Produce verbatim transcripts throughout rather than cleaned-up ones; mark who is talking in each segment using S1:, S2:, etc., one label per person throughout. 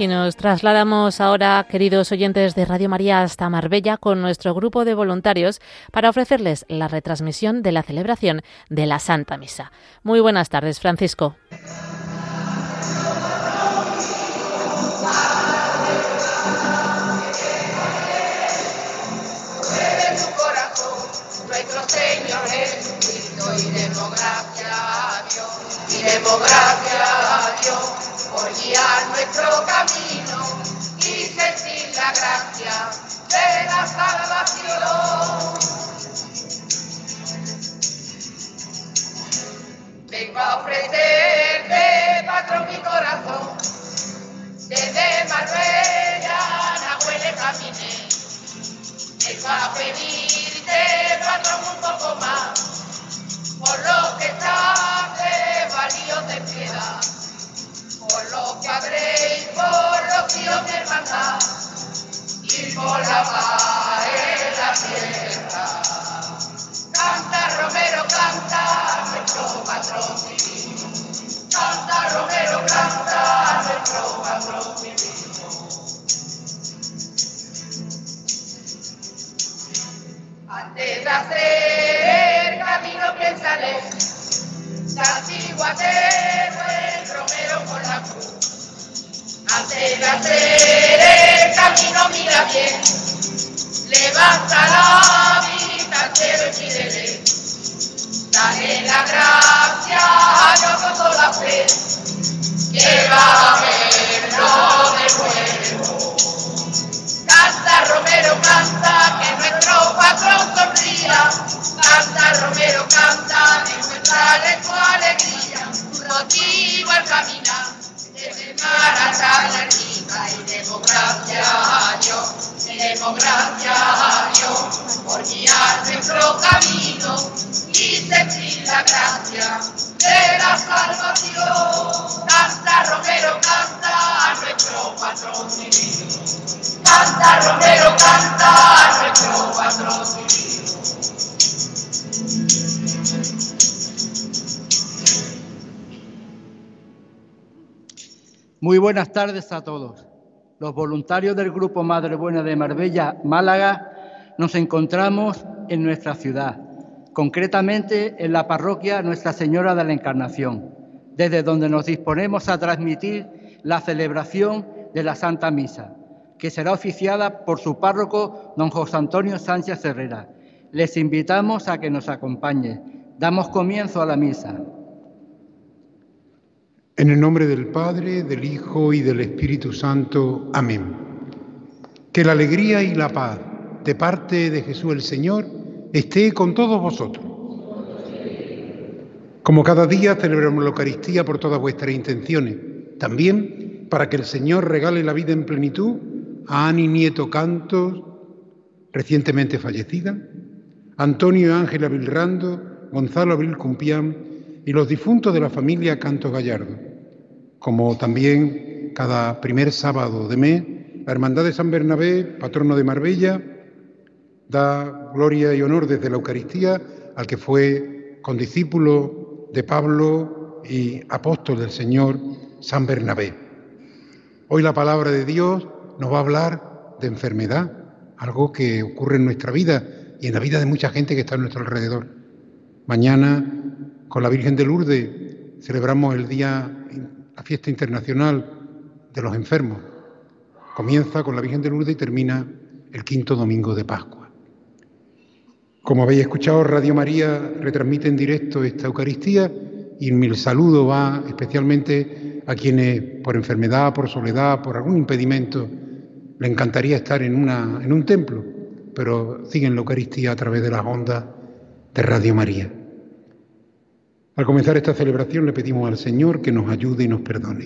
S1: Y nos trasladamos ahora, queridos oyentes de Radio María, hasta Marbella con nuestro grupo de voluntarios para ofrecerles la retransmisión de la celebración de la Santa Misa. Muy buenas tardes, Francisco.
S2: Demos gracias a Dios por guiar nuestro camino y sentir la gracia de la salvación. Vengo a ofrecerte, patrón, mi corazón, desde Marbella a Nahuele caminé. Vengo a pedirte, patrón, un poco más, por lo que sabes, valios de piedad, por lo que habréis, por los hijos de hermandad, y por la paz en la tierra. Canta, Romero, canta, nuestro patrón divino. Canta, Romero, canta, nuestro patrón divino. Antes de hacer camino, piénsale, santíguate, buen Romero, por la cruz. Antes de hacer el camino, mira bien, levanta la vista al cielo y pídele. Dale la gracia a Dios con toda la fe, que va a verlo de nuevo. Canta, Romero, canta, que nuestro patrón sonría. Canta, Romero, canta, de nuestra lengua alegría. Tu motivo al caminar, desde mar hasta la rica. Y demos gracias a Dios, y demos gracias a Dios, por guiar nuestro camino y sentir la gracia de la salvación. Canta, Romero, canta, a nuestro patrón divino. Canta, Romero, canta, a nuestro patrón divino.
S3: Muy buenas tardes a todos. Los voluntarios del Grupo Madre Buena de Marbella, Málaga, nos encontramos en nuestra ciudad, concretamente en la parroquia Nuestra Señora de la Encarnación, desde donde nos disponemos a transmitir la celebración de la Santa Misa, que será oficiada por su párroco, don José Antonio Sánchez Herrera. Les invitamos a que nos acompañen. Damos comienzo a la misa.
S4: En el nombre del Padre, del Hijo y del Espíritu Santo. Amén. Que la alegría y la paz de parte de Jesús el Señor esté con todos vosotros. Como cada día celebramos la Eucaristía por todas vuestras intenciones, también para que el Señor regale la vida en plenitud a Ani Nieto Cantos, recientemente fallecida, Antonio y Ángela Vilrando, Gonzalo Abril Cumpián y los difuntos de la familia Cantos Gallardo. Como también cada primer sábado de mes, la Hermandad de San Bernabé, patrono de Marbella, da gloria y honor desde la Eucaristía al que fue condiscípulo de Pablo y apóstol del Señor, San Bernabé. Hoy la palabra de Dios nos va a hablar de enfermedad, algo que ocurre en nuestra vida y en la vida de mucha gente que está a nuestro alrededor. Mañana, con la Virgen de Lourdes, celebramos el día, la fiesta internacional de los enfermos. Comienza con la Virgen de Lourdes y termina el quinto domingo de Pascua. Como habéis escuchado, Radio María retransmite en directo esta Eucaristía y mi saludo va especialmente a quienes por enfermedad, por soledad, por algún impedimento, le encantaría estar en, una, en un templo, pero siguen la Eucaristía a través de las ondas de Radio María. Al comenzar esta celebración le pedimos al Señor que nos ayude y nos perdone.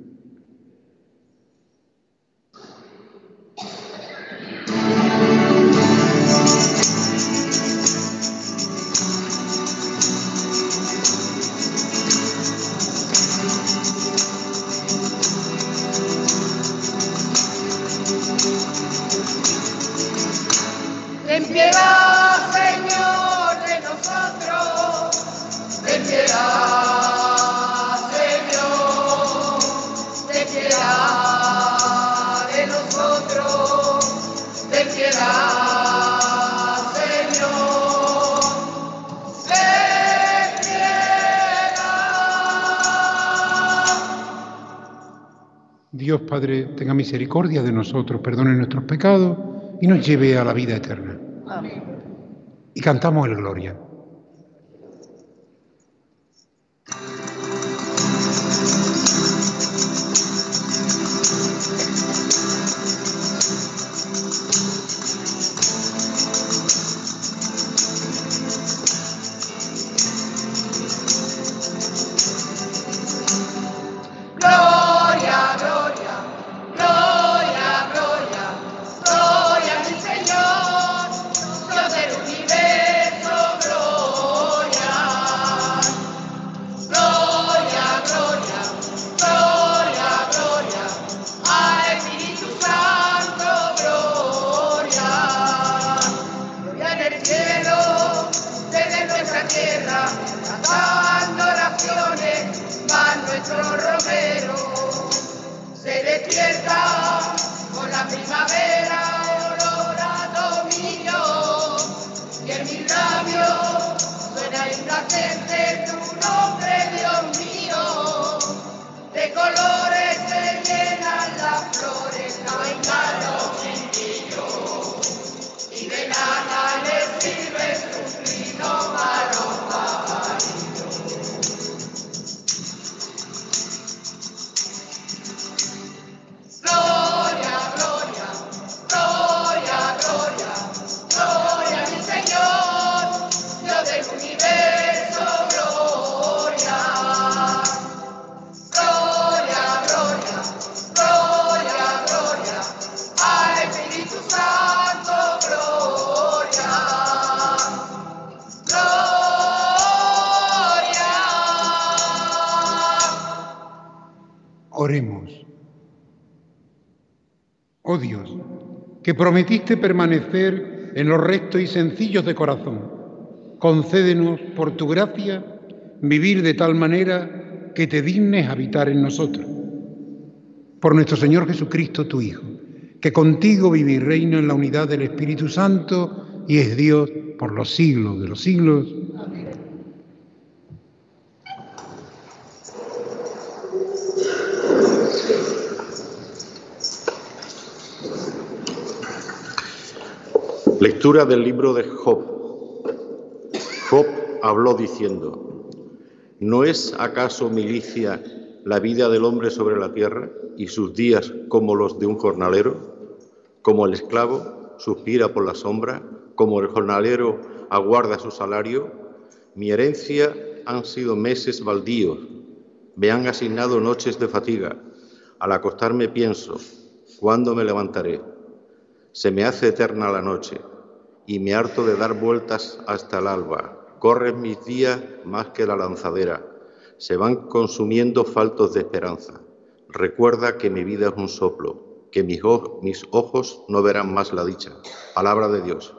S2: Ten piedad, Señor, de nosotros. Ten piedad, Señor, ten piedad.
S4: Dios Padre tenga misericordia de nosotros, perdone nuestros pecados y nos lleve a la vida eterna.
S2: Amén.
S4: Y cantamos el Gloria.
S2: Gloria, gloria, gloria, gloria, gloria a mi Señor, Dios del universo, gloria. Gloria, gloria, gloria, gloria, al Espíritu Santo, gloria. Gloria en el cielo, desde nuestra tierra, cantando oraciones, va nuestro romero. Se despierta con la primavera, olor a dominio, y en mis labios suena indulgente tu nombre, Dios mío. De colores se llenan las flores, vengan los chiquillos, y de nada les sirve su trino a los pajarillos. Gloria, gloria, gloria, gloria, gloria a mi Señor, Dios del universo, gloria. Gloria, gloria, gloria, gloria, al Espíritu Santo, gloria. Gloria.
S4: Oremos. Oh Dios, que prometiste permanecer en los rectos y sencillos de corazón, concédenos por tu gracia vivir de tal manera que te dignes habitar en nosotros. Por nuestro Señor Jesucristo, tu Hijo, que contigo vive y reina en la unidad del Espíritu Santo y es Dios por los siglos de los siglos. Amén.
S5: Lectura del libro de Job. Job habló diciendo: ¿no es acaso milicia la vida del hombre sobre la tierra y sus días como los de un jornalero? Como el esclavo suspira por la sombra, como el jornalero aguarda su salario. Mi herencia han sido meses baldíos, me han asignado noches de fatiga. Al acostarme pienso, ¿cuándo me levantaré? Se me hace eterna la noche y me harto de dar vueltas hasta el alba. Corren mis días más que la lanzadera, se van consumiendo faltos de esperanza. Recuerda que mi vida es un soplo, que mis, ojos, mis ojos no verán más la dicha. Palabra de Dios.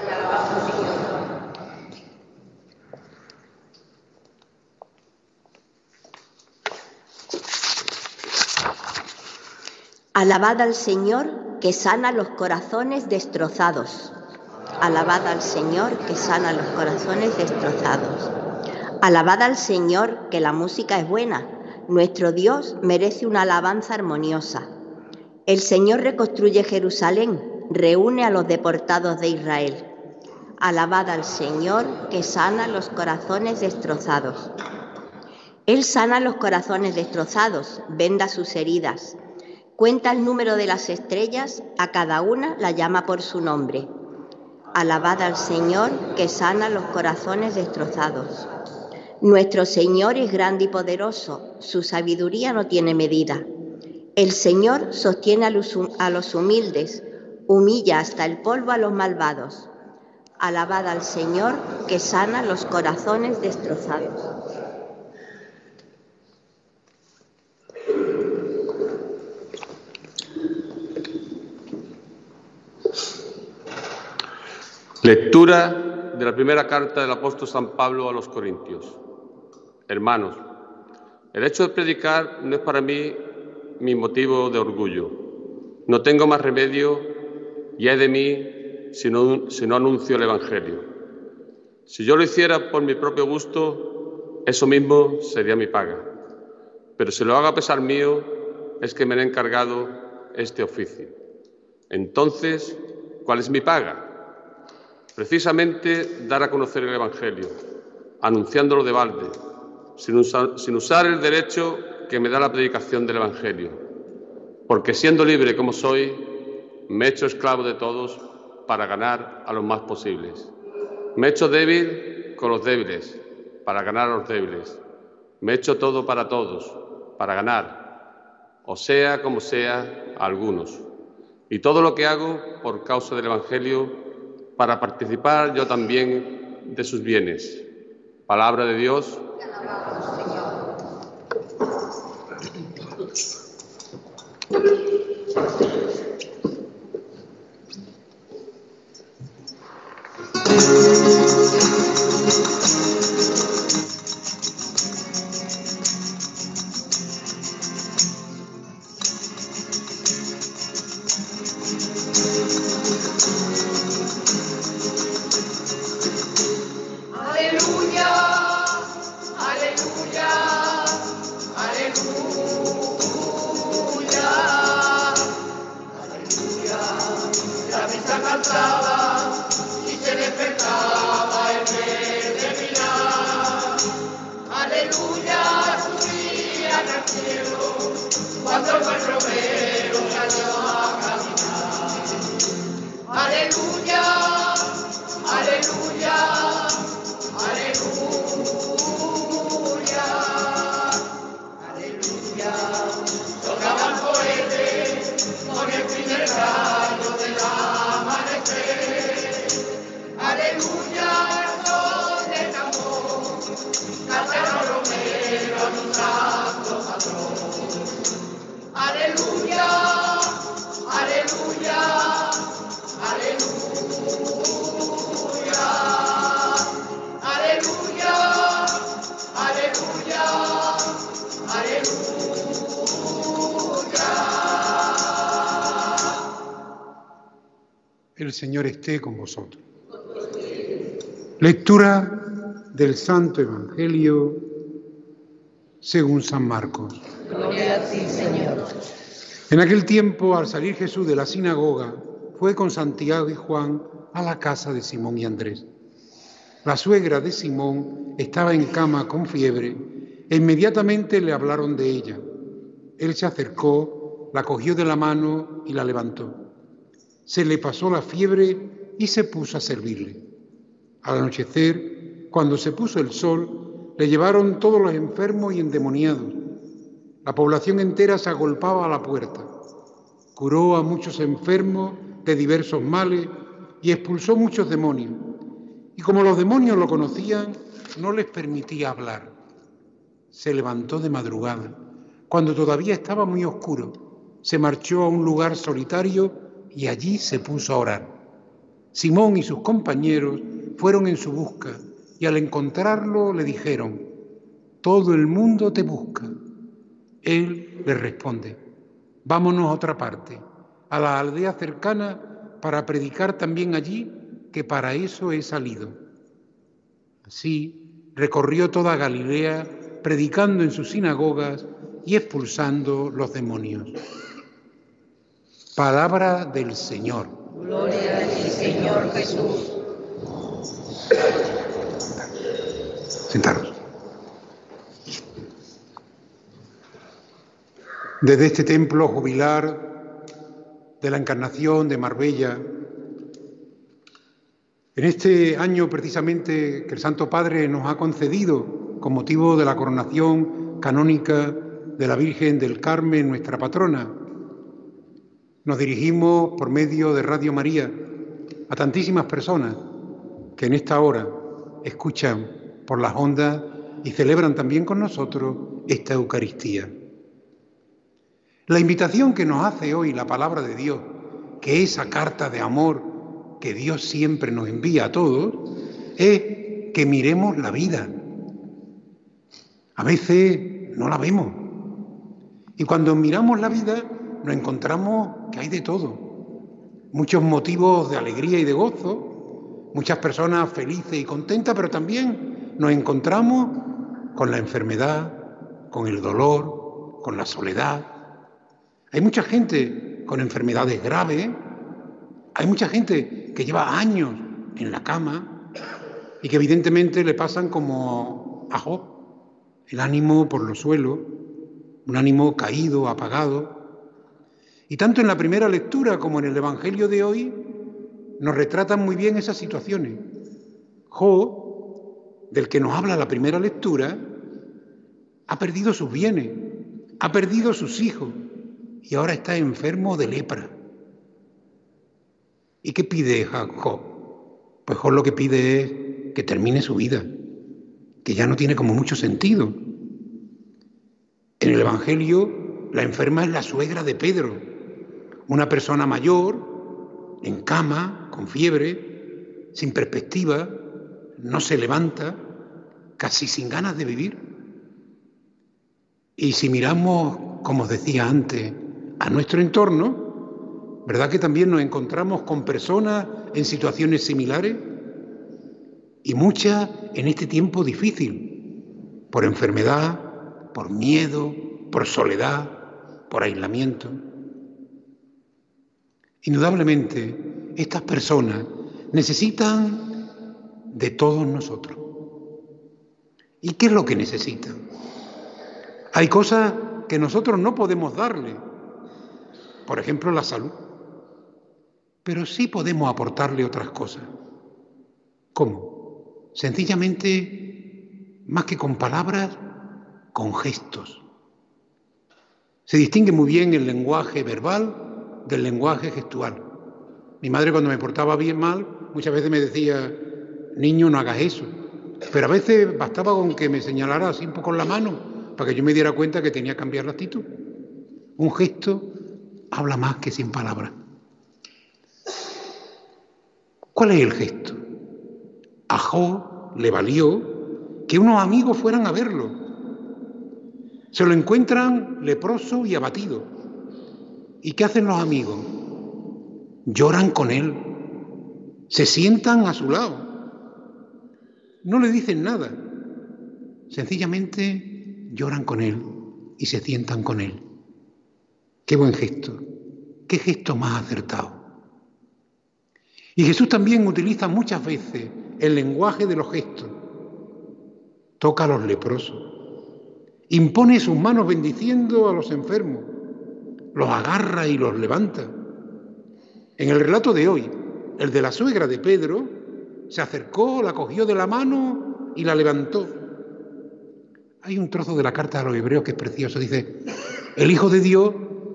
S6: Alabad al Señor que sana los corazones destrozados. Alabad al Señor que sana los corazones destrozados. Alabad al Señor que la música es buena. Nuestro Dios merece una alabanza armoniosa. El Señor reconstruye Jerusalén, reúne a los deportados de Israel. Alabad al Señor que sana los corazones destrozados. Él sana los corazones destrozados, venda sus heridas. Cuenta el número de las estrellas, a cada una la llama por su nombre. Alabad al Señor que sana los corazones destrozados. Nuestro Señor es grande y poderoso, su sabiduría no tiene medida. El Señor sostiene a los, a los humildes, humilla hasta el polvo a los malvados. Alabad al Señor que sana los corazones destrozados.
S7: Lectura de la primera carta del apóstol San Pablo a los Corintios. Hermanos, el hecho de predicar no es para mí mi motivo de orgullo. No tengo más remedio y ay de mí si no, si no anuncio el Evangelio. Si yo lo hiciera por mi propio gusto, eso mismo sería mi paga. Pero si lo hago a pesar mío, es que me han encargado este oficio. Entonces, ¿cuál es mi paga? Precisamente dar a conocer el Evangelio, anunciándolo de balde, sin usar, sin usar el derecho que me da la predicación del Evangelio. Porque siendo libre como soy, me he hecho esclavo de todos para ganar a los más posibles. Me he hecho débil con los débiles, para ganar a los débiles. Me he hecho todo para todos, para ganar, o sea como sea, a algunos. Y todo lo que hago por causa del Evangelio, para participar yo también de sus bienes. Palabra de Dios.
S4: El Señor esté con vosotros. Lectura del Santo Evangelio según San Marcos.
S8: Gloria a ti, Señor.
S4: En aquel tiempo, al salir Jesús de la sinagoga, fue con Santiago y Juan a la casa de Simón y Andrés. La suegra de Simón estaba en cama con fiebre e inmediatamente le hablaron de ella. Él se acercó, la cogió de la mano y la levantó. Se le pasó la fiebre y se puso a servirle. Al anochecer, cuando se puso el sol, le llevaron todos los enfermos y endemoniados. La población entera se agolpaba a la puerta. Curó a muchos enfermos de diversos males y expulsó muchos demonios. Y como los demonios lo conocían, no les permitía hablar. Se levantó de madrugada, cuando todavía estaba muy oscuro. Se marchó a un lugar solitario y allí se puso a orar. Simón y sus compañeros fueron en su busca y al encontrarlo le dijeron: «Todo el mundo te busca». Él les responde: «Vámonos a otra parte, a la aldea cercana, para predicar también allí, que para eso he salido». Así recorrió toda Galilea, predicando en sus sinagogas y expulsando los demonios. Palabra del Señor.
S8: Gloria a ti, Señor Jesús.
S4: Sentaros. Desde este templo jubilar de la Encarnación de Marbella, en este año precisamente que el Santo Padre nos ha concedido con motivo de la coronación canónica de la Virgen del Carmen, nuestra patrona, nos dirigimos por medio de Radio María a tantísimas personas que en esta hora escuchan por las ondas y celebran también con nosotros esta Eucaristía. La invitación que nos hace hoy la palabra de Dios, que es esa carta de amor que Dios siempre nos envía a todos, es que miremos la vida. A veces no la vemos. Y cuando miramos la vida nos encontramos que hay de todo. Muchos motivos de alegría y de gozo, muchas personas felices y contentas, pero también nos encontramos con la enfermedad, con el dolor, con la soledad, Hay mucha gente con enfermedades graves, hay mucha gente que lleva años en la cama y que evidentemente le pasan como a Job, el ánimo por los suelos, un ánimo caído, apagado. Y tanto en la primera lectura como en el Evangelio de hoy nos retratan muy bien esas situaciones. Job, del que nos habla la primera lectura, ha perdido sus bienes, ha perdido sus hijos y ahora está enfermo de lepra. ¿Y qué pide Job? Pues Job lo que pide es que termine su vida, que ya no tiene como mucho sentido. En el Evangelio, la enferma es la suegra de Pedro, una persona mayor, en cama, con fiebre, sin perspectiva, no se levanta, casi sin ganas de vivir. Y si miramos, como os decía antes, a nuestro entorno, ¿verdad que también nos encontramos con personas en situaciones similares? Y muchas en este tiempo difícil, por enfermedad, por miedo, por soledad, por aislamiento. Indudablemente, estas personas necesitan de todos nosotros. ¿Y qué es lo que necesitan? Hay cosas que nosotros no podemos darle, por ejemplo, la salud, pero sí podemos aportarle otras cosas. ¿Cómo? Sencillamente, más que con palabras, con gestos. Se distingue muy bien el lenguaje verbal del lenguaje gestual. Mi madre, cuando me portaba bien mal, muchas veces me decía: niño, no hagas eso. Pero a veces bastaba con que me señalara así un poco con la mano para que yo me diera cuenta que tenía que cambiar la actitud. Un gesto habla más que cien palabras. ¿Cuál es el gesto? A Job le valió que unos amigos fueran a verlo. Se lo encuentran leproso y abatido. ¿Y qué hacen los amigos? Lloran con él, se sientan a su lado. No le dicen nada, sencillamente lloran con él y se sientan con él. Qué buen gesto, qué gesto más acertado. Y Jesús también utiliza muchas veces el lenguaje de los gestos. Toca a los leprosos, impone sus manos bendiciendo a los enfermos, los agarra y los levanta. En el relato de hoy, el de la suegra de Pedro, se acercó, la cogió de la mano y la levantó. Hay un trozo de la carta a los Hebreos que es precioso. Dice: el Hijo de Dios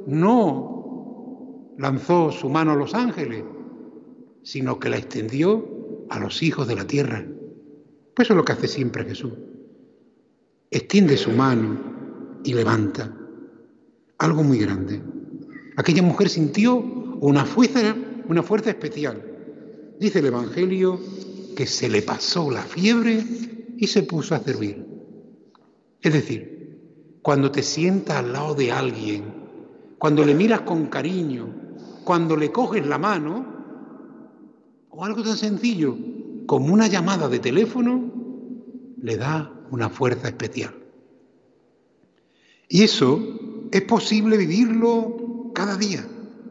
S4: no lanzó su mano a los ángeles, sino que la extendió a los hijos de la tierra. Pues eso es lo que hace siempre Jesús. Extiende su mano y levanta. Algo muy grande. Aquella mujer sintió una fuerza, una fuerza especial. Dice el Evangelio que se le pasó la fiebre y se puso a servir. Es decir, cuando te sientas al lado de alguien, cuando le miras con cariño, cuando le coges la mano, o algo tan sencillo como una llamada de teléfono, le da una fuerza especial. Y eso es posible vivirlo cada día.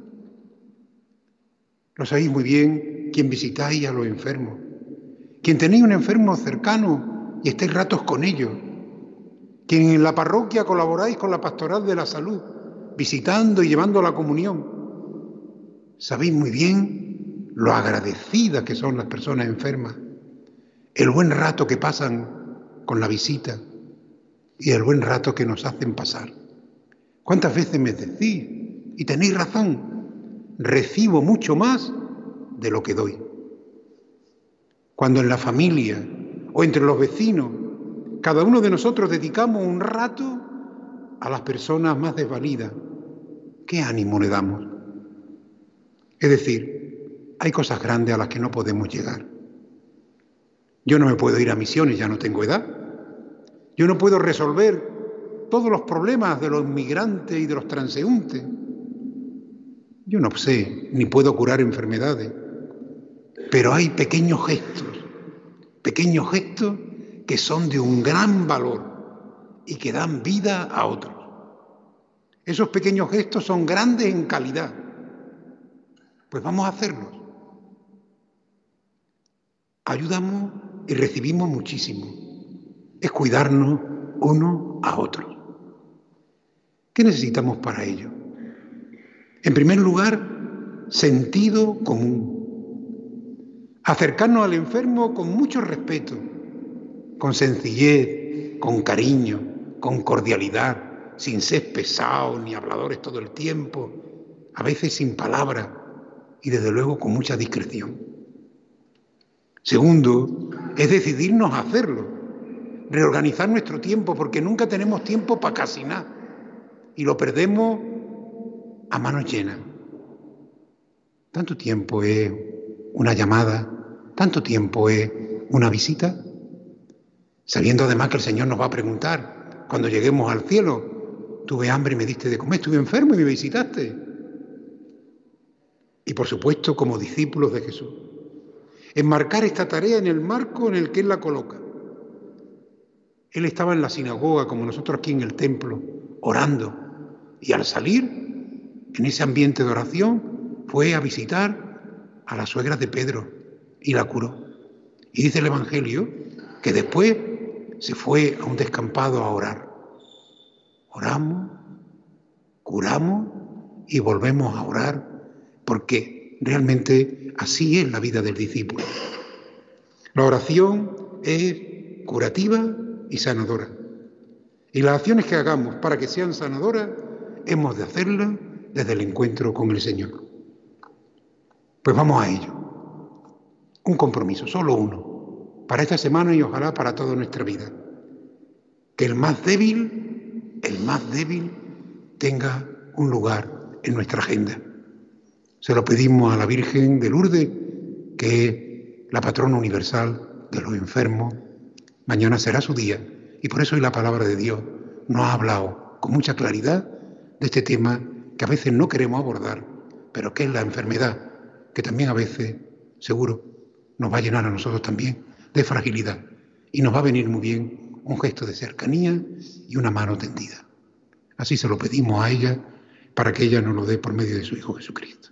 S4: Lo sabéis muy bien quien visitáis a los enfermos, quien tenéis un enfermo cercano y estáis ratos con ellos, quien en la parroquia colaboráis con la pastoral de la salud, visitando y llevando la comunión. Sabéis muy bien lo agradecidas que son las personas enfermas, el buen rato que pasan con la visita y el buen rato que nos hacen pasar. ¿Cuántas veces me decís, y tenéis razón, recibo mucho más de lo que doy? Cuando en la familia o entre los vecinos cada uno de nosotros dedicamos un rato a las personas más desvalidas, ¿qué ánimo le damos? Es decir, hay cosas grandes a las que no podemos llegar. Yo no me puedo ir a misiones, ya no tengo edad. Yo no puedo resolver todos los problemas de los migrantes y de los transeúntes. Yo no sé, ni puedo curar enfermedades, pero hay pequeños gestos, pequeños gestos que son de un gran valor y que dan vida a otros. Esos pequeños gestos son grandes en calidad. Pues vamos a hacerlos. Ayudamos y recibimos muchísimo. Es cuidarnos uno a otros. ¿Qué necesitamos para ello? En primer lugar, sentido común. Acercarnos al enfermo con mucho respeto, con sencillez, con cariño, con cordialidad, sin ser pesados ni habladores todo el tiempo, a veces sin palabras y desde luego con mucha discreción. Segundo, es decidirnos a hacerlo, reorganizar nuestro tiempo, porque nunca tenemos tiempo para casi nada y lo perdemos a manos llenas. ¿Tanto tiempo es una llamada? ¿Tanto tiempo es una visita? Sabiendo además que el Señor nos va a preguntar cuando lleguemos al cielo: tuve hambre y me diste de comer, estuve enfermo y me visitaste. Y por supuesto, como discípulos de Jesús, enmarcar esta tarea en el marco en el que Él la coloca. Él estaba en la sinagoga, como nosotros aquí en el templo, orando, y al salir, en ese ambiente de oración, fue a visitar a la suegra de Pedro y la curó. Y dice el Evangelio que después se fue a un descampado a orar. Oramos, curamos y volvemos a orar, porque realmente así es la vida del discípulo. La oración es curativa y sanadora. Y las acciones que hagamos para que sean sanadoras, hemos de hacerlas desde el encuentro con el Señor. Pues vamos a ello. Un compromiso, solo uno, para esta semana y ojalá para toda nuestra vida. Que el más débil, el más débil, tenga un lugar en nuestra agenda. Se lo pedimos a la Virgen de Lourdes, que es la patrona universal de los enfermos. Mañana será su día y por eso hoy la palabra de Dios nos ha hablado con mucha claridad de este tema que a veces no queremos abordar, pero que es la enfermedad, que también a veces, seguro, nos va a llenar a nosotros también de fragilidad y nos va a venir muy bien un gesto de cercanía y una mano tendida. Así se lo pedimos a ella para que ella nos lo dé por medio de su Hijo Jesucristo.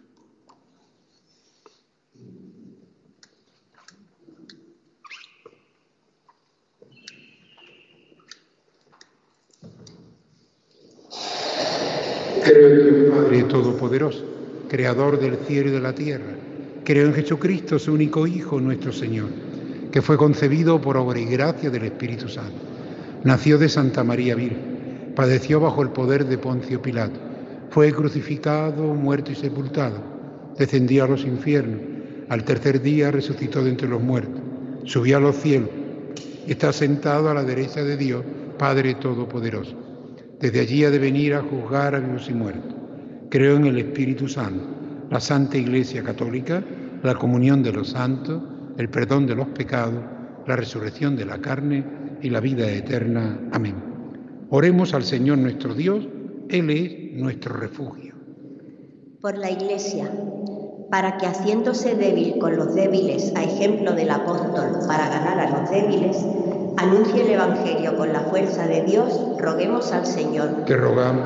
S4: Creo en Dios Padre Todopoderoso, Creador del cielo y de la tierra. Creo en Jesucristo, su único Hijo, nuestro Señor, que fue concebido por obra y gracia del Espíritu Santo. Nació de Santa María Virgen, padeció bajo el poder de Poncio Pilato, fue crucificado, muerto y sepultado, descendió a los infiernos, al tercer día resucitó de entre los muertos, subió a los cielos y está sentado a la derecha de Dios, Padre Todopoderoso. Desde allí ha de venir a juzgar a vivos y muertos. Creo en el Espíritu Santo, la Santa Iglesia Católica, la comunión de los santos, el perdón de los pecados, la resurrección de la carne y la vida eterna. Amén. Oremos al Señor nuestro Dios, Él es nuestro refugio.
S6: Por la Iglesia, para que haciéndose débil con los débiles, a ejemplo del apóstol, para ganar a los débiles, anuncie el Evangelio con la fuerza de Dios, roguemos al Señor.
S4: Te rogamos.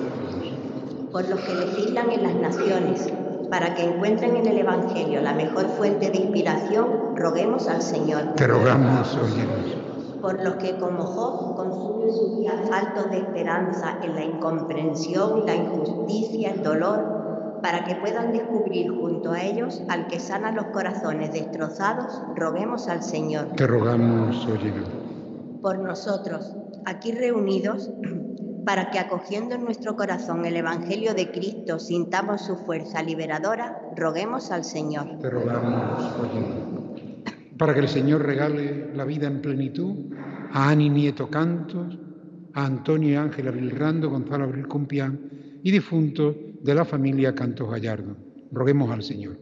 S6: Por los que legislan en las naciones, para que encuentren en el Evangelio la mejor fuente de inspiración, roguemos al Señor.
S4: Te rogamos, óyenos.
S6: Por los que como Job consumen sus días faltos de esperanza en la incomprensión, la injusticia, el dolor, para que puedan descubrir junto a ellos al que sana los corazones destrozados, roguemos al Señor.
S4: Te rogamos, óyenos.
S6: Por nosotros, aquí reunidos, para que acogiendo en nuestro corazón el Evangelio de Cristo sintamos su fuerza liberadora, roguemos al Señor.
S4: Te rogamos, óyenos. Para que el Señor regale la vida en plenitud a Ani Nieto Cantos, a Antonio y Ángela Vilrando, Gonzalo Abril Cumpián y difuntos de la familia Cantos Gallardo. Roguemos al Señor.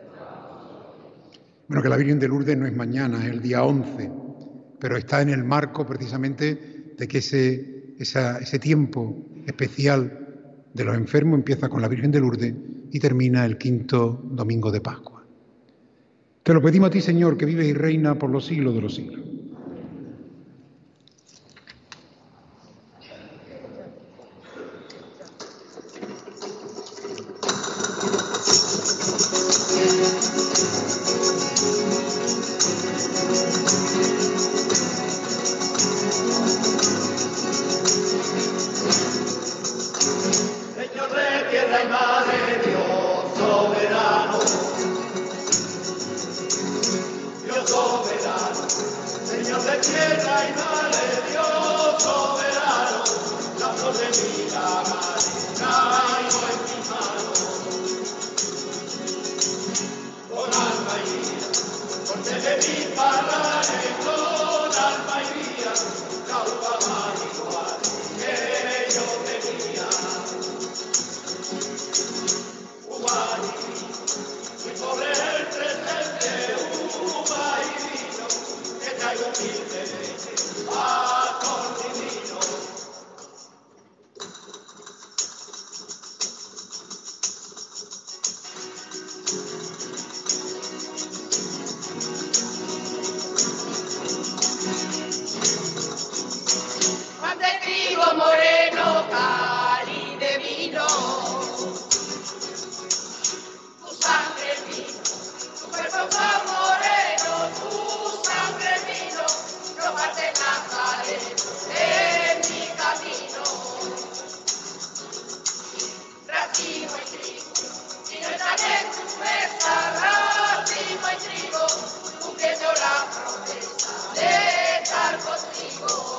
S4: Bueno, que la Virgen de Lourdes no es mañana, es el día once, pero está en el marco precisamente de que ese, esa, ese tiempo especial de los enfermos empieza con la Virgen de Lourdes y termina el quinto domingo de Pascua. Te lo pedimos a ti, Señor, que vives y reina por los siglos de los siglos.
S2: soberano, Señor de tierra y mares, Dios soberano, la flor de vida, madre, traigo en mis manos. Con alma y vida, porque de mi palabra, con alma y vida, la uva más igual que yo tenía. Uva y vino, y sobre el presente, uva y vino, que traigo humildemente a con divino. Más de trigo moreno, cali de vino, tu sangre vino, tu cuerpo tan moreno, tu sangre vino, ropa de Nazareno en mi camino. Racimo y trigo, y no están en tu mesa, racimo y trigo, cumpliendo la promesa de estar contigo.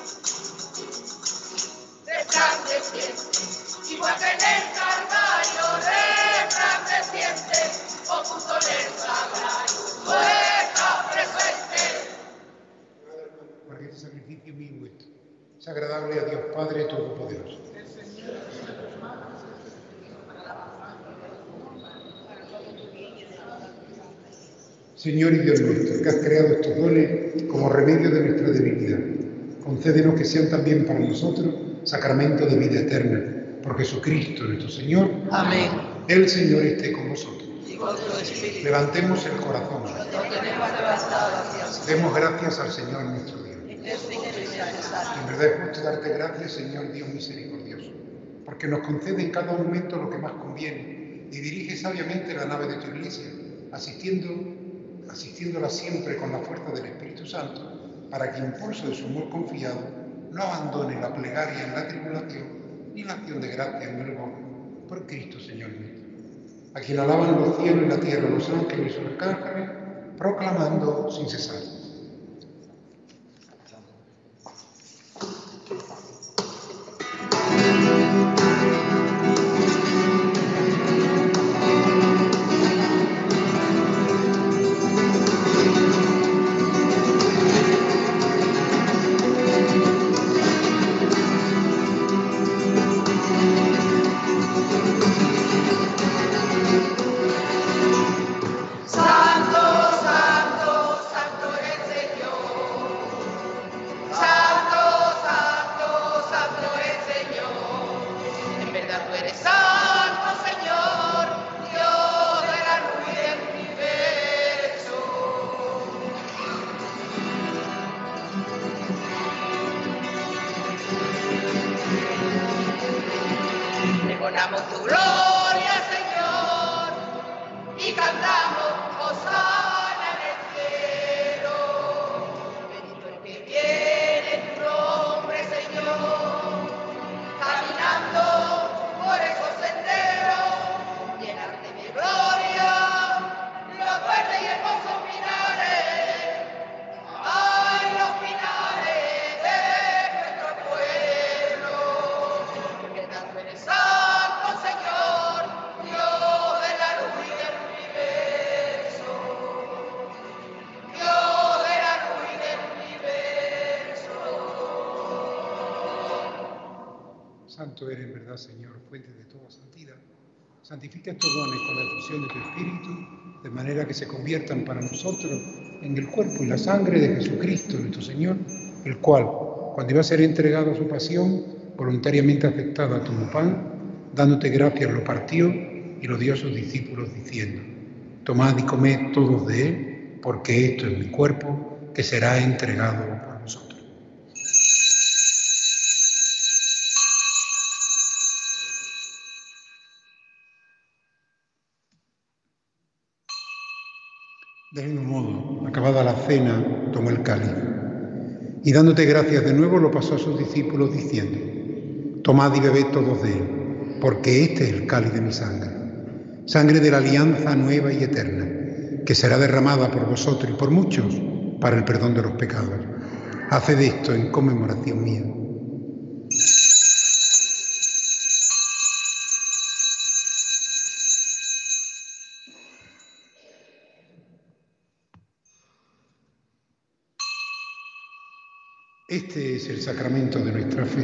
S2: Resplandeciente, igual que en el Calvario, resplandeciente, oculto en el sagrario, tú estás presente.
S4: Para que este sacrificio mío y vuestro sea agradable a Dios Padre Todopoderoso. Señor y Dios nuestro, que has creado estos dones como remedio de nuestra debilidad, concédenos que sean también para nosotros sacramento de vida eterna. Por Jesucristo nuestro Señor.
S8: Amén.
S4: El Señor esté con vosotros.
S8: Y con tu espíritu.
S4: Levantemos el corazón.
S8: Lo tenemos levantado hacia el Señor.
S4: Demos gracias al Señor nuestro Dios.
S8: Es justo y necesario.
S4: En verdad es justo darte gracias, Señor Dios misericordioso, porque nos concede en cada momento lo que más conviene y dirige sabiamente la nave de tu Iglesia, asistiendo, asistiéndola siempre con la fuerza del Espíritu Santo, para que, impulso de su amor confiado, no abandone la plegaria en la tribulación ni la acción de gracia en el gozo, por Cristo Señor nuestro, a quien alaban los cielos y la tierra, los ángeles y los arcángeles, proclamando sin cesar.
S2: Pregonamos tu gloria, Señor, y cantamos hosana en el cielo. Bendito el que viene en tu nombre, Señor, caminando por esos senderos, llenarte de gloria, los verdes y hermosos pinares, ay, los pinares de nuestro pueblo, porque tanto eres santo, Señor, Dios de la luz y del universo, Dios de la luz y del universo.
S4: Santo eres en verdad, Señor, fuente de toda santidad. Santifica estos dones con la efusión de tu Espíritu, de manera que se conviertan para nosotros en el cuerpo y la sangre de Jesucristo, nuestro Señor, el cual, cuando iba a ser entregado a su pasión, voluntariamente aceptada como pan, dándote gracias, lo partió y lo dio a sus discípulos, diciendo: tomad y comed todos de él, porque esto es mi cuerpo, que será entregado por vosotros. Del mismo modo, acabada la cena, tomó el cáliz y dándote gracias de nuevo lo pasó a sus discípulos diciendo: tomad y bebed todos de él, porque este es el cáliz de mi sangre, sangre de la alianza nueva y eterna, que será derramada por vosotros y por muchos para el perdón de los pecados. Haced esto en conmemoración mía. Este es el sacramento de nuestra fe.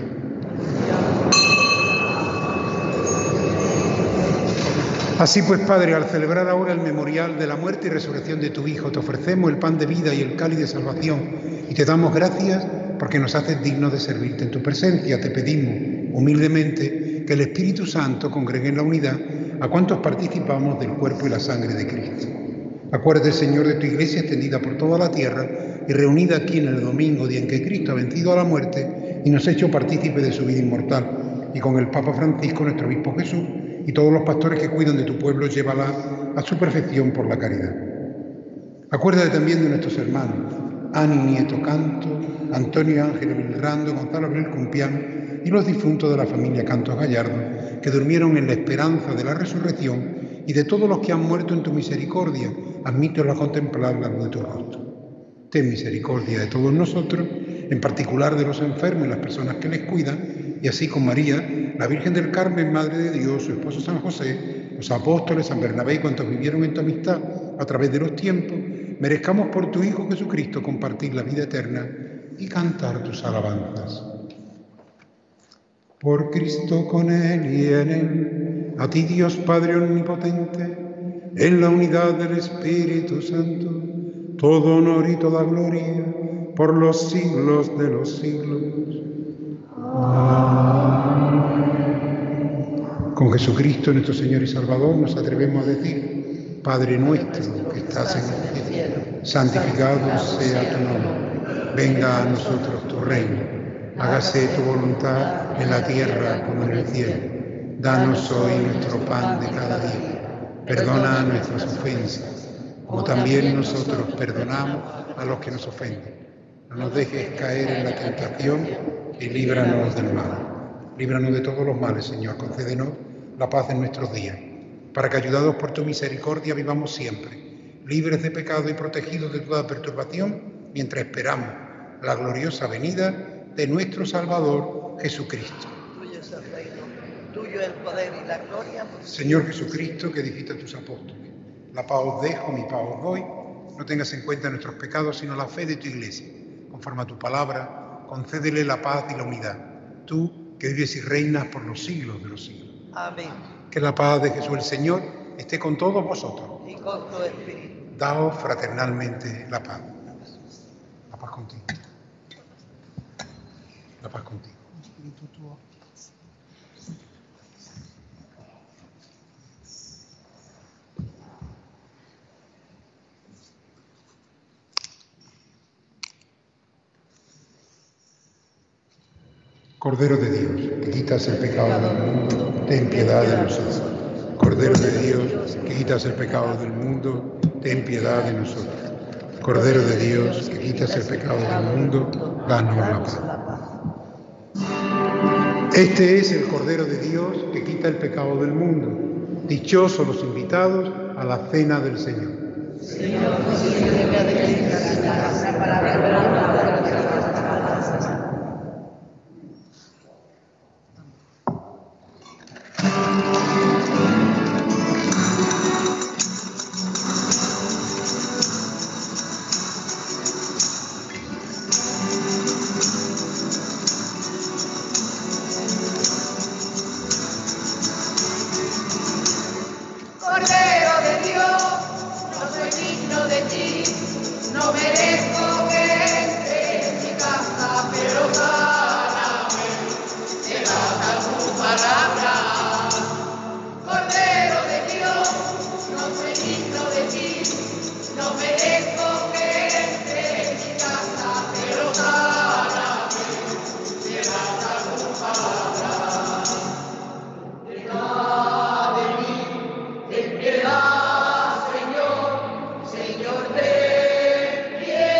S4: Así pues, Padre, al celebrar ahora el memorial de la muerte y resurrección de tu Hijo, te ofrecemos el pan de vida y el cáliz de salvación y te damos gracias porque nos haces dignos de servirte en tu presencia. Te pedimos humildemente que el Espíritu Santo congregue en la unidad a cuantos participamos del cuerpo y la sangre de Cristo. Acuérdate, Señor, de tu Iglesia extendida por toda la tierra y reunida aquí en el domingo, día en que Cristo ha vencido a la muerte y nos ha hecho partícipe de su vida inmortal. Y con el Papa Francisco, nuestro Obispo Jesús, y todos los pastores que cuidan de tu pueblo, llévala a su perfección por la caridad. Acuérdate también de nuestros hermanos, Ani Nieto Canto, Antonio Ángel Vilrando, Gonzalo Abril Cumpián y los difuntos de la familia Cantos Gallardo, que durmieron en la esperanza de la resurrección, y de todos los que han muerto en tu misericordia, admítelos a contemplar la luz de tu rostro. Ten misericordia de todos nosotros, en particular de los enfermos y las personas que les cuidan, y así con María, la Virgen del Carmen, Madre de Dios, su esposo San José, los apóstoles, San Bernabé y cuantos vivieron en tu amistad a través de los tiempos, merezcamos por tu Hijo Jesucristo compartir la vida eterna y cantar tus alabanzas. Por Cristo, con Él y en Él, a ti Dios Padre Omnipotente, en la unidad del Espíritu Santo, todo honor y toda gloria, por los siglos de los siglos. Con Jesucristo, nuestro Señor y Salvador, nos atrevemos a decir: Padre nuestro que estás en el cielo, santificado sea tu nombre. Venga a nosotros tu reino. Hágase tu voluntad en la tierra como en el cielo. Danos hoy nuestro pan de cada día. Perdona nuestras ofensas, como también nosotros perdonamos a los que nos ofenden. No nos dejes caer en la tentación y líbranos del mal. Líbranos de todos los males, Señor. Concédenos la paz en nuestros días, para que, ayudados por tu misericordia, vivamos siempre, libres de pecado y protegidos de toda perturbación, mientras esperamos la gloriosa venida de nuestro Salvador, Jesucristo.
S8: Tuyo es el reino, tuyo el poder y la gloria.
S4: Señor Jesucristo, que dijiste a tus apóstoles: la paz os dejo, mi paz os doy. No tengas en cuenta nuestros pecados, sino la fe de tu Iglesia. Conforme a tu palabra, concédele la paz y la unidad. Tú, que vives y reinas por los siglos de los siglos.
S8: Amén.
S4: Que la paz de Jesús el Señor esté con todos vosotros.
S8: Y con tu espíritu.
S4: Daos fraternalmente la paz. La paz contigo. La paz contigo. Cordero de Dios, que quitas el pecado del mundo, ten piedad de nosotros. Cordero de Dios, que quitas el pecado del mundo, ten piedad de nosotros. Cordero de Dios, que quitas el pecado del mundo, danos la paz. Este es el Cordero de Dios que quita el pecado del mundo. Dichosos los invitados a la cena del Señor.
S8: Señor, concédeme de que en la casa para ver la de las alabanzas.
S2: Cordero de Dios, no soy digno de ti, no merezco que entre en mi casa, pero sáname, te basta tu palabra. Cordero de Dios, no soy digno de ti, no merezco que entre en mi casa, pero sáname, te basta tu palabra. Piedad de mí, ten piedad, Señor, Señor, ten piedad.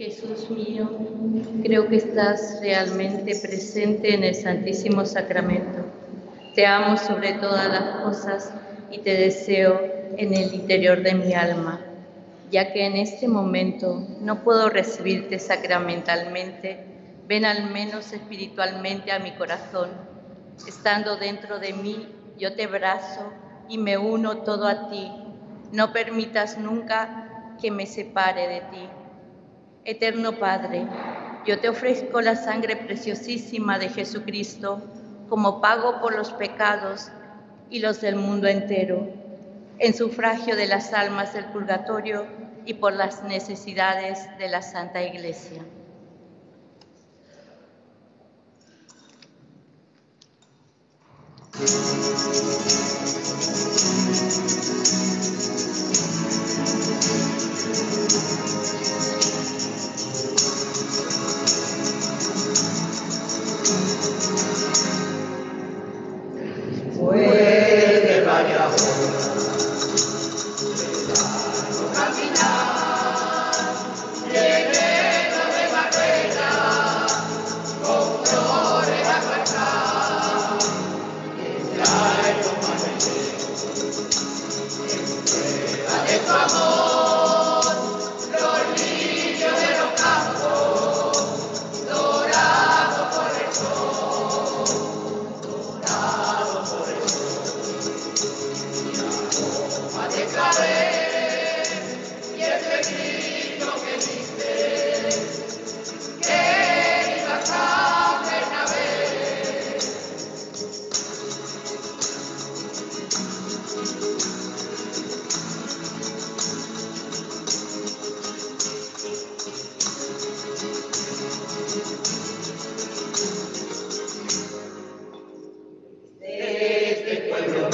S9: Jesús mío, creo que estás realmente presente en el Santísimo Sacramento. Te amo sobre todas las cosas y te deseo en el interior de mi alma. Ya que en este momento no puedo recibirte sacramentalmente, ven al menos espiritualmente a mi corazón. Estando dentro de mí, yo te abrazo y me uno todo a ti. No permitas nunca que me separe de ti. Eterno Padre, yo te ofrezco la sangre preciosísima de Jesucristo como pago por los pecados y los del mundo entero, en sufragio de las almas del purgatorio y por las necesidades de la Santa Iglesia.
S2: Vuelve, vaya caminar, lleno de Marbella, con flores a cortar, que trae los marbelleros, en prueba de tu amor, los lirios de los campos, dorados por el sol, dorados por el sol, y aroma de clavel, y ese grito que dice, que viva San Bernabé. Desde el pueblo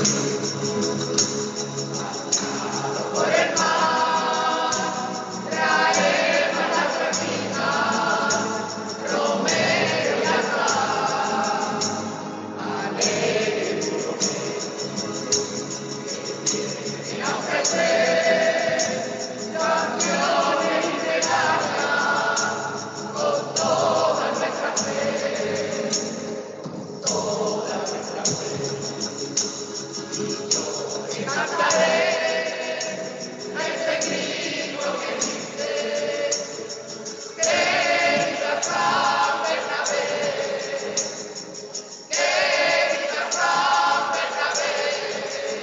S2: pasado por el mar, traemos las espinas, romero y azahar, alegre puro que viene a ofrecer canciones y plegarias con toda nuestra fe, con toda nuestra fe. Y cantaré ese grito que dice, que viva San Bernabé, que viva San Bernabé.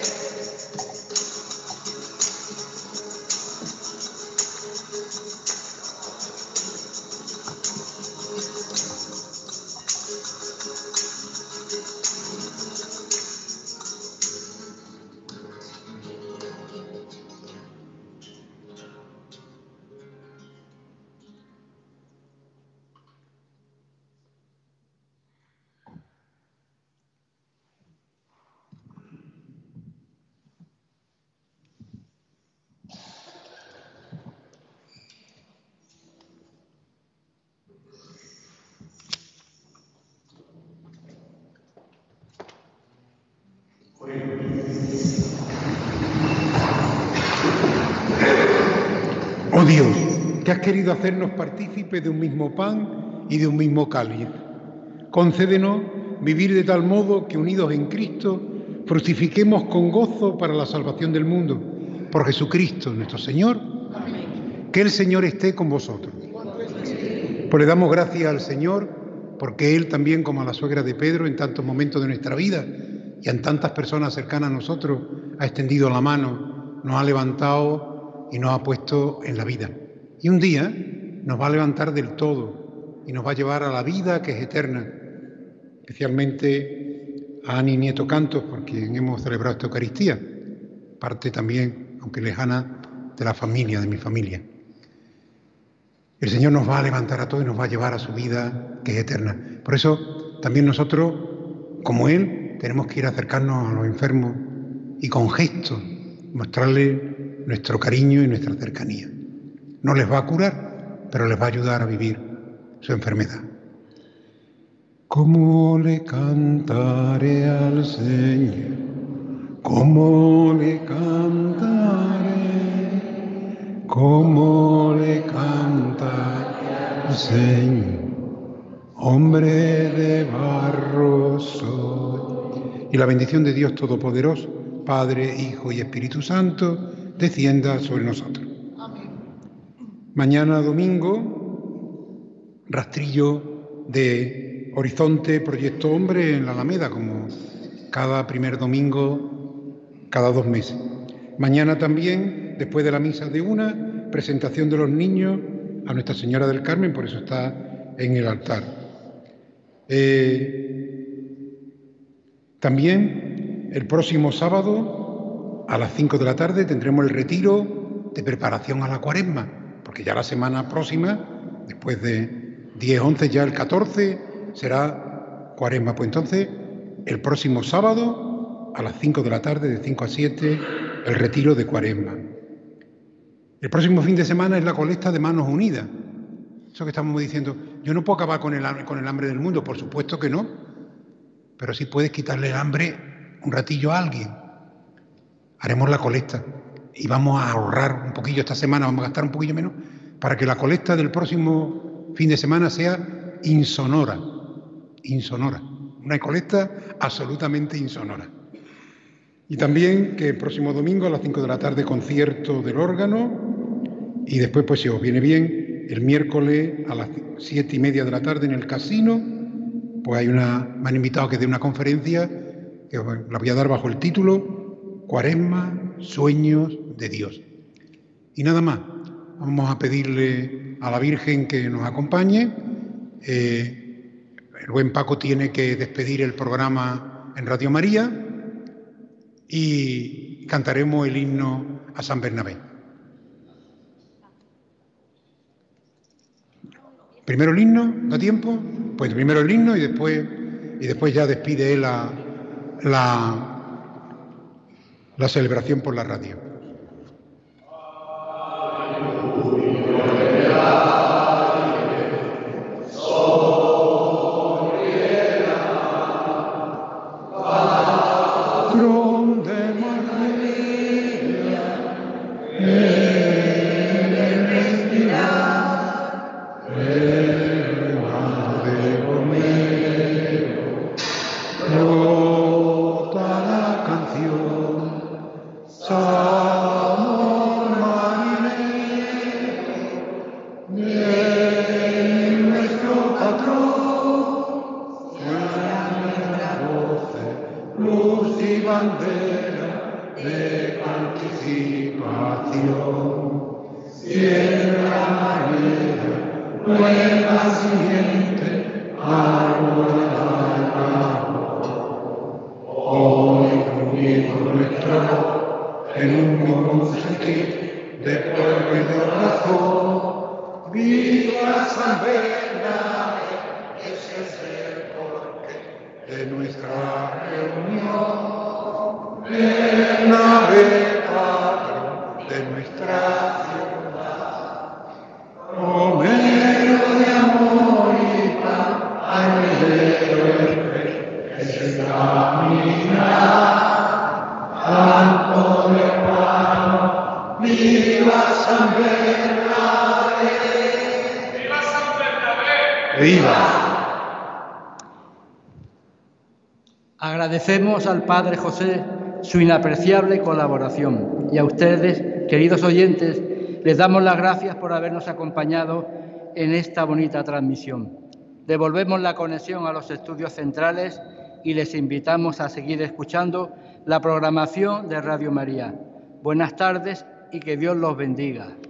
S4: Oh Dios, que has querido hacernos partícipes de un mismo pan y de un mismo cáliz. Concédenos vivir de tal modo que, unidos en Cristo, fructifiquemos con gozo para la salvación del mundo. Por Jesucristo nuestro Señor. Amén. Que el Señor esté con vosotros. Pues le damos gracias al Señor, porque Él también, como a la suegra de Pedro, en tantos momentos de nuestra vida y en tantas personas cercanas a nosotros, ha extendido la mano, nos ha levantado y nos ha puesto en la vida. Y un día nos va a levantar del todo y nos va a llevar a la vida que es eterna. Especialmente a Ani Nieto Cantos, por quien hemos celebrado esta Eucaristía, parte también, aunque lejana, de la familia, de mi familia. El Señor nos va a levantar a todos y nos va a llevar a su vida que es eterna. Por eso también nosotros, como Él, tenemos que ir a acercarnos a los enfermos y con gestos mostrarles nuestro cariño y nuestra cercanía. No les va a curar, pero les va a ayudar a vivir su enfermedad. ¿Cómo le cantaré al Señor? ¿Cómo le cantaré? ¿Cómo le cantaré Señor, hombre de barro soy. Y la bendición de Dios Todopoderoso, Padre, Hijo y Espíritu Santo, descienda sobre nosotros. Amén. Mañana domingo, rastrillo de Horizonte Proyecto Hombre en la Alameda, como cada primer domingo, cada dos meses. Mañana también, después de la misa de una, presentación de los niños a Nuestra Señora del Carmen, por eso está en el altar. Eh, también el próximo sábado a las cinco de la tarde tendremos el retiro de preparación a la Cuaresma, porque ya la semana próxima, después de diez, once, ya el catorce será Cuaresma. Pues entonces, el próximo sábado a las cinco de la tarde, de cinco a siete, el retiro de Cuaresma. El próximo fin de semana es la colecta de Manos Unidas. Eso que estamos diciendo, yo no puedo acabar con el, con el hambre del mundo, por supuesto que no, pero sí puedes quitarle el hambre un ratillo a alguien. Haremos la colecta y vamos a ahorrar un poquillo esta semana, vamos a gastar un poquillo menos, para que la colecta del próximo fin de semana sea insonora, insonora, una colecta absolutamente insonora. Y también que el próximo domingo a las cinco de la tarde concierto del órgano y después, pues si os viene bien, el miércoles a las siete y media de la tarde en el casino, pues hay una, me han invitado a que dé una conferencia que la voy a dar bajo el título Cuaresma, Sueños de Dios. Y nada más, vamos a pedirle a la Virgen que nos acompañe. Eh, el buen Paco tiene que despedir el programa en Radio María y cantaremos el himno a San Bernabé. Primero el himno, ¿da tiempo? Pues primero el himno y después, y después ya despide él la, la, la celebración por la radio.
S3: Agradecemos al Padre José su inapreciable colaboración y a ustedes, queridos oyentes, les damos las gracias por habernos acompañado en esta bonita transmisión. Devolvemos la conexión a los estudios centrales y les invitamos a seguir escuchando la programación de Radio María. Buenas tardes y que Dios los bendiga.